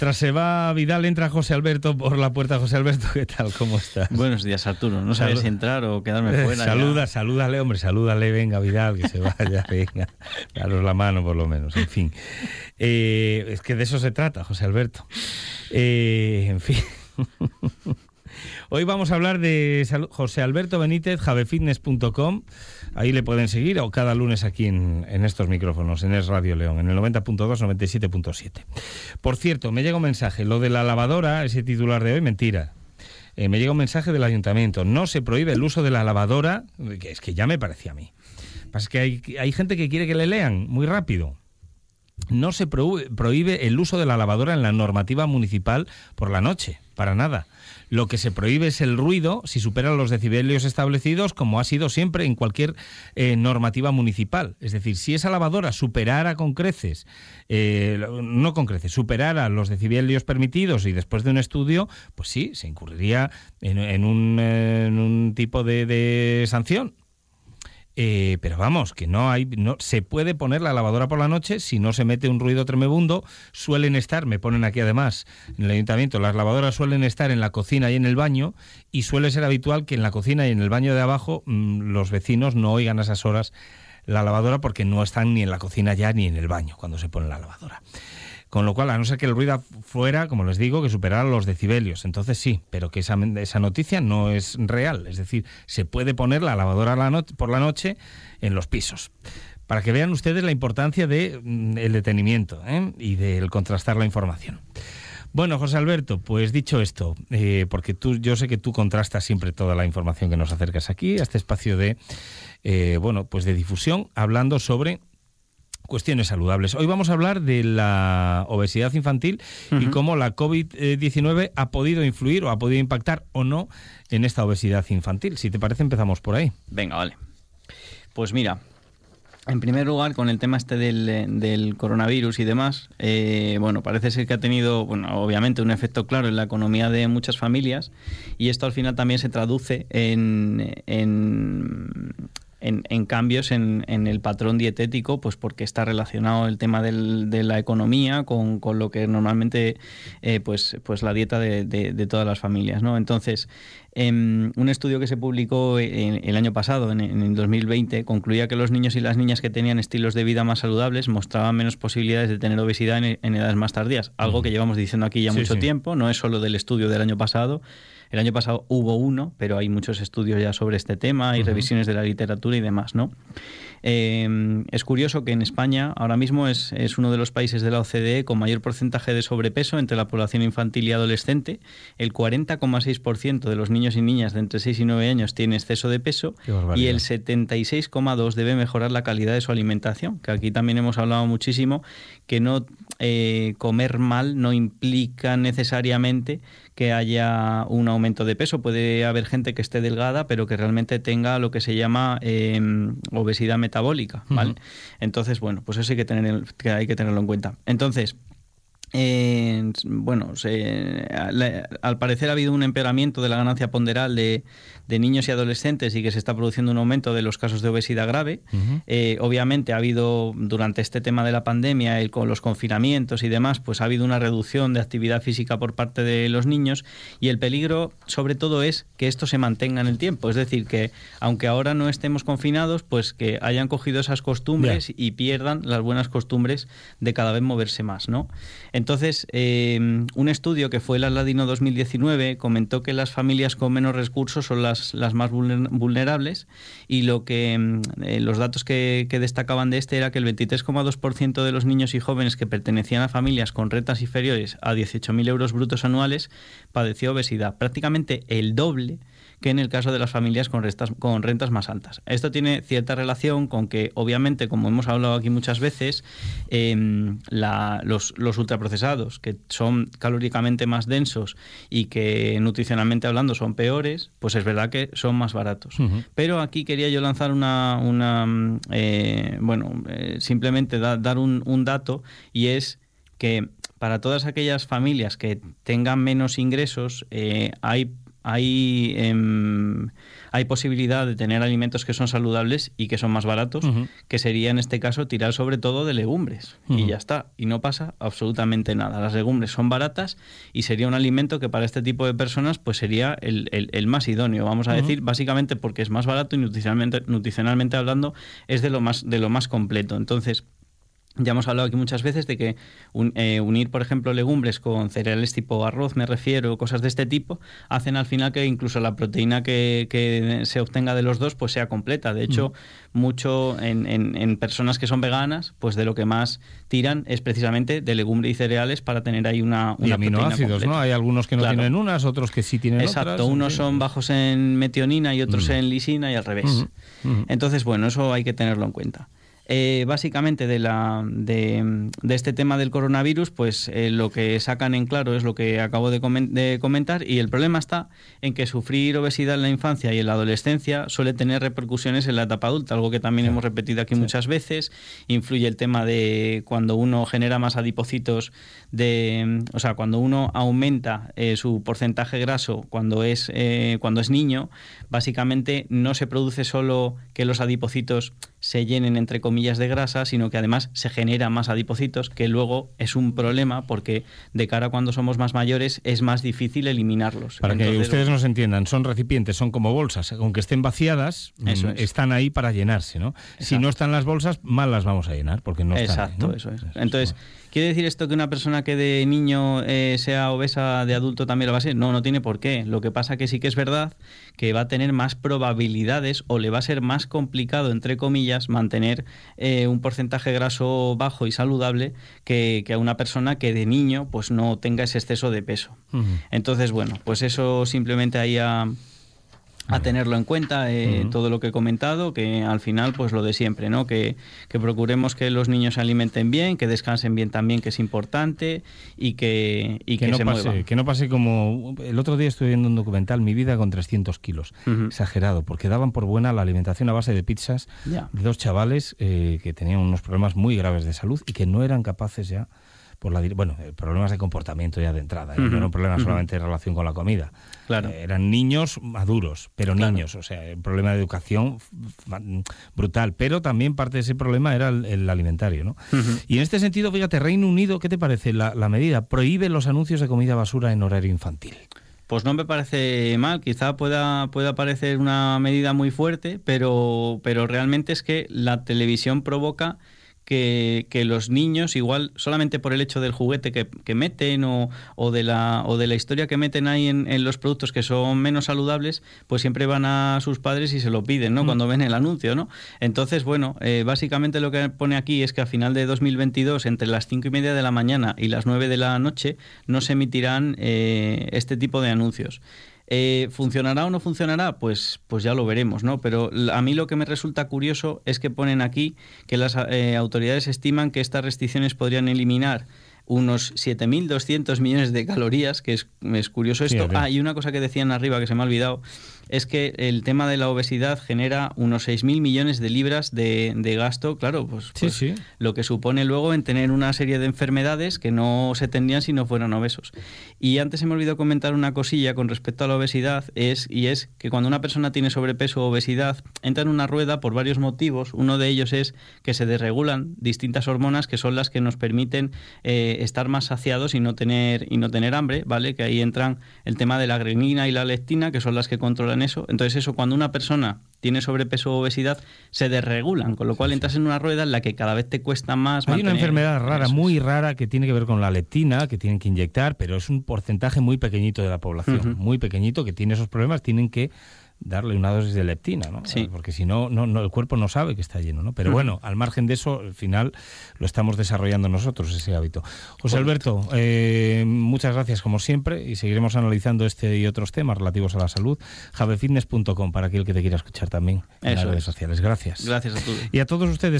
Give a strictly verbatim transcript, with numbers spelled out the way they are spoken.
Tras se va Vidal, entra José Alberto por la puerta. José Alberto, ¿qué tal? ¿Cómo estás? Buenos días, Arturo. No sabes si entrar o quedarme fuera. Saluda, ya. salúdale, hombre, salúdale, venga, Vidal, que se vaya, venga. Daros la mano, por lo menos, en fin. Eh, es que de eso se trata, José Alberto. Eh, en fin. Hoy vamos a hablar de José Alberto Benítez, javefitness punto com. Ahí le pueden seguir, o cada lunes aquí en, en estos micrófonos, en Es Radio León, en el noventa punto dos, noventa y siete punto siete. Por cierto, me llega un mensaje, lo de la lavadora, ese titular de hoy, mentira. Eh, me llega un mensaje del ayuntamiento, no se prohíbe el uso de la lavadora, que es que ya me parecía a mí. Pasa que hay, hay gente que quiere que le lean muy rápido. No se prohíbe el uso de la lavadora en la normativa municipal por la noche, para nada. Lo que se prohíbe es el ruido si supera los decibelios establecidos, como ha sido siempre en cualquier eh, normativa municipal. Es decir, si esa lavadora superara con creces, eh, no con creces, superara los decibelios permitidos y después de un estudio, pues sí, se incurriría en, en, un, en un tipo de, de sanción. Eh, pero vamos, que no hay, no se puede poner la lavadora por la noche si no se mete un ruido tremebundo. Suelen estar, me ponen aquí además en el ayuntamiento, las lavadoras suelen estar en la cocina y en el baño, y suele ser habitual que en la cocina y en el baño de abajo mmm, los vecinos no oigan a esas horas la lavadora, porque no están ni en la cocina ya ni en el baño cuando se pone la lavadora. Con lo cual, a no ser que el ruido fuera, como les digo, que superara los decibelios. Entonces sí, pero que esa, esa noticia no es real. Es decir, se puede poner la lavadora la no- por la noche en los pisos. Para que vean ustedes la importancia del de, detenimiento ¿eh? y del contrastar la información. Bueno, José Alberto, pues dicho esto, eh, porque tú, yo sé que tú contrastas siempre toda la información que nos acercas aquí, a este espacio de, eh, bueno, pues de difusión, hablando sobre cuestiones saludables. Hoy vamos a hablar de la obesidad infantil uh-huh. y cómo la covid diecinueve ha podido influir o ha podido impactar o no en esta obesidad infantil. Si te parece, empezamos por ahí. Venga, vale. Pues mira, en primer lugar, con el tema este del, del coronavirus y demás, eh, bueno, parece ser que ha tenido, bueno, obviamente un efecto claro en la economía de muchas familias, y esto al final también se traduce en... en En, en cambios en, en el patrón dietético, pues porque está relacionado el tema del, de la economía con, con lo que normalmente eh, pues, pues la dieta de, de, de todas las familias, ¿no? Entonces, eh, un estudio que se publicó en, el año pasado, en, en el dos mil veinte, concluía que los niños y las niñas que tenían estilos de vida más saludables mostraban menos posibilidades de tener obesidad en, en edades más tardías, algo que llevamos diciendo aquí ya sí, mucho sí. tiempo, no es solo del estudio del año pasado. El año pasado hubo uno, pero hay muchos estudios ya sobre este tema y uh-huh. revisiones de la literatura y demás, ¿no? Eh, es curioso que en España ahora mismo es, es uno de los países de la O C D E con mayor porcentaje de sobrepeso entre la población infantil y adolescente. El cuarenta coma seis por ciento de los niños y niñas de entre seis y nueve años tiene exceso de peso y el setenta y seis coma dos por ciento debe mejorar la calidad de su alimentación, que aquí también hemos hablado muchísimo, que no eh, comer mal no implica necesariamente que haya un aumento de peso. Puede haber gente que esté delgada, pero que realmente tenga lo que se llama eh, obesidad metabólica, ¿vale? Uh-huh. Entonces, bueno, pues eso hay que, tener, que hay que tenerlo en cuenta. Entonces, eh, bueno, se, la, al parecer ha habido un empeoramiento de la ganancia ponderal de, de niños y adolescentes y que se está produciendo un aumento de los casos de obesidad grave. Uh-huh. Eh, obviamente ha habido, durante este tema de la pandemia, el, con los confinamientos y demás, pues ha habido una reducción de actividad física por parte de los niños, y el peligro sobre todo es que esto se mantenga en el tiempo, es decir, que aunque ahora no estemos confinados, pues que hayan cogido esas costumbres yeah. y pierdan las buenas costumbres de cada vez moverse más, ¿no? Entonces, eh, un estudio que fue el Aladino dos mil diecinueve comentó que las familias con menos recursos son las, las más vulnerables, y lo que eh, los datos que, que destacaban de este era que el veintitrés coma dos por ciento de los niños y jóvenes que pertenecían a familias con rentas inferiores a dieciocho mil euros brutos anuales padeció obesidad, prácticamente el doble que en el caso de las familias con, restas, con rentas más altas. Esto tiene cierta relación con que, obviamente, como hemos hablado aquí muchas veces, eh, la, los, los ultraprocesados, que son calóricamente más densos y que nutricionalmente hablando son peores, pues es verdad que son más baratos. Uh-huh. Pero aquí quería yo lanzar una... una eh, bueno, eh, simplemente da, dar un, un dato, y es que para todas aquellas familias que tengan menos ingresos, eh, hay hay, eh, hay posibilidad de tener alimentos que son saludables y que son más baratos, uh-huh. que sería en este caso tirar sobre todo de legumbres. Uh-huh. Y ya está. Y no pasa absolutamente nada. Las legumbres son baratas y sería un alimento que para este tipo de personas pues sería el, el, el más idóneo, vamos a uh-huh. decir, básicamente porque es más barato y nutricionalmente, nutricionalmente hablando es de lo más, de lo más completo. Entonces, ya hemos hablado aquí muchas veces de que un, eh, unir, por ejemplo, legumbres con cereales tipo arroz, me refiero, cosas de este tipo, hacen al final que incluso la proteína que, que se obtenga de los dos pues sea completa. De hecho, mm. mucho en, en, en personas que son veganas, pues de lo que más tiran es precisamente de legumbre y cereales para tener ahí una, una y aminoácidos, ¿no? Hay algunos que no claro. tienen unas, otros que sí tienen Exacto, otras. Exacto, unos son bajos en metionina y otros mm. en lisina y al revés. Mm. Mm. Entonces, bueno, eso hay que tenerlo en cuenta. Eh, básicamente de, la, de, de este tema del coronavirus, pues eh, lo que sacan en claro es lo que acabo de, coment- de comentar, y el problema está en que sufrir obesidad en la infancia y en la adolescencia suele tener repercusiones en la etapa adulta, algo que también sí. hemos repetido aquí sí. muchas veces. Influye el tema de cuando uno genera más adipocitos, de, o sea, cuando uno aumenta eh, su porcentaje graso cuando es, eh, cuando es niño, básicamente no se produce solo que los adipocitos se llenen entre comillas de grasa, sino que además se generan más adipocitos, que luego es un problema porque de cara a cuando somos más mayores es más difícil eliminarlos. Para Entonces, que ustedes nos entiendan, son recipientes, son como bolsas, aunque estén vaciadas, eso es. están ahí para llenarse, ¿no? Exacto. Si no están las bolsas, mal las vamos a llenar porque no están Exacto, ahí, ¿no? eso es. Entonces, ¿quiere decir esto que una persona que de niño eh, sea obesa, de adulto también lo va a ser? No, no tiene por qué. Lo que pasa que sí que es verdad que va a tener más probabilidades o le va a ser más complicado, entre comillas, mantener eh, un porcentaje graso bajo y saludable que, que a una persona que de niño pues no tenga ese exceso de peso. Uh-huh. Entonces, bueno, pues eso simplemente ahí a... a tenerlo en cuenta, eh, uh-huh. todo lo que he comentado, que al final pues lo de siempre, ¿no? Que, que procuremos que los niños se alimenten bien, que descansen bien también, que es importante, y que, y que, que no se pase, muevan. Que no pase como... El otro día estuve viendo un documental, Mi vida con trescientos kilos, uh-huh. exagerado, porque daban por buena la alimentación a base de pizzas yeah. de dos chavales eh, que tenían unos problemas muy graves de salud y que no eran capaces ya... por la bueno, problemas de comportamiento ya de entrada, uh-huh. no era un problema uh-huh. solamente en relación con la comida. Claro. Eh, eran niños maduros, pero claro. niños, o sea, un problema de educación f- brutal, pero también parte de ese problema era el, el alimentario, ¿no? Uh-huh. Y en este sentido, fíjate, Reino Unido, ¿qué te parece la, la medida? Prohíbe los anuncios de comida basura en horario infantil. Pues no me parece mal, quizá pueda, pueda parecer una medida muy fuerte, pero, pero realmente es que la televisión provoca Que, que los niños, igual solamente por el hecho del juguete que, que meten o, o, de la, o de la historia que meten ahí en, en los productos que son menos saludables, pues siempre van a sus padres y se lo piden, ¿no? Mm. Cuando ven el anuncio, ¿no? Entonces, bueno, eh, básicamente lo que pone aquí es que a final de dos mil veintidós, entre las cinco y media de la mañana y las nueve de la noche, no se emitirán eh, este tipo de anuncios. Eh, ¿Funcionará o no funcionará? Pues, pues ya lo veremos, ¿no? Pero a mí lo que me resulta curioso es que ponen aquí que las eh, autoridades estiman que estas restricciones podrían eliminar unos siete mil doscientos millones de calorías, que es, es curioso esto. Sí, ah, y una cosa que decían arriba que se me ha olvidado, es que el tema de la obesidad genera unos seis mil millones de libras de, de gasto, claro, pues, pues sí, sí. lo que supone luego en tener una serie de enfermedades que no se tendrían si no fueran obesos. Y antes se me olvidó comentar una cosilla con respecto a la obesidad, es y es que cuando una persona tiene sobrepeso o obesidad, entra en una rueda por varios motivos. Uno de ellos es que se desregulan distintas hormonas que son las que nos permiten eh, estar más saciados y no tener y no tener hambre, ¿vale? Que ahí entran el tema de la ghrelina y la leptina, que son las que controlan eso. Entonces eso, cuando una persona tiene sobrepeso o obesidad, se desregulan, con lo cual entras en una rueda en la que cada vez te cuesta más Hay mantener... una enfermedad rara, muy rara, que tiene que ver con la leptina, que tienen que inyectar, pero es un porcentaje muy pequeñito de la población, uh-huh. muy pequeñito, que tiene esos problemas, tienen que darle una dosis de leptina, ¿no? Sí. Porque si no, no, no, el cuerpo no sabe que está lleno, ¿no? Pero uh-huh. bueno, al margen de eso, al final lo estamos desarrollando nosotros, ese hábito. José Alberto, eh, muchas gracias como siempre y seguiremos analizando este y otros temas relativos a la salud. javefitness punto com para aquel que te quiera escuchar también en eso las redes es. sociales. Gracias. Gracias a todos. Y a todos ustedes.